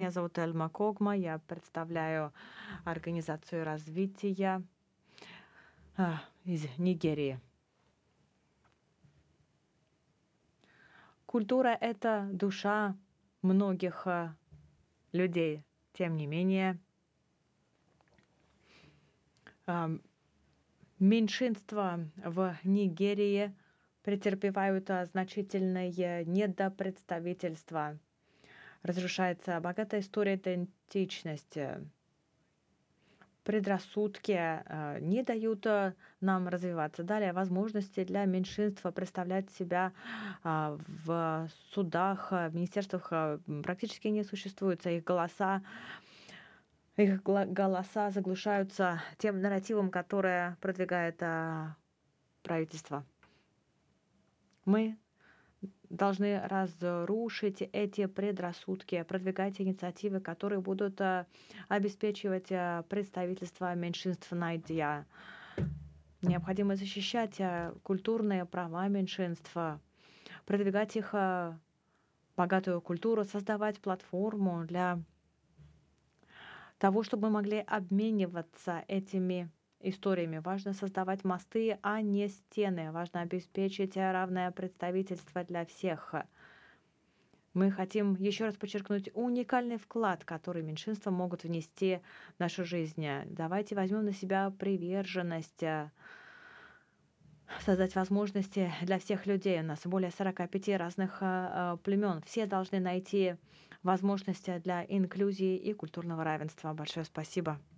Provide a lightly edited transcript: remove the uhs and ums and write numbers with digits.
Меня зовут Эльма Когма, я представляю Организацию развития из Нигерии. Культура — это душа многих людей. Тем не менее, меньшинства в Нигерии претерпевают значительное недопредставительство. Разрушается богатая история идентичности. Предрассудки не дают нам развиваться. Далее возможности для меньшинства представлять себя в судах, в министерствах практически не существуют. Их голоса заглушаются тем нарративом, которое продвигает правительство. Мы должны разрушить эти предрассудки, продвигать инициативы, которые будут обеспечивать представительство меньшинств на IDEA. Необходимо защищать культурные права меньшинства, продвигать их богатую культуру, создавать платформу для того, чтобы мы могли обмениваться этими историями. Важно создавать мосты, а не стены. Важно обеспечить равное представительство для всех. Мы хотим еще раз подчеркнуть уникальный вклад, который меньшинства могут внести в нашу жизнь. Давайте возьмем на себя приверженность, создать возможности для всех людей. У нас более 45 разных племен. Все должны найти возможности для инклюзии и культурного равенства. Большое спасибо.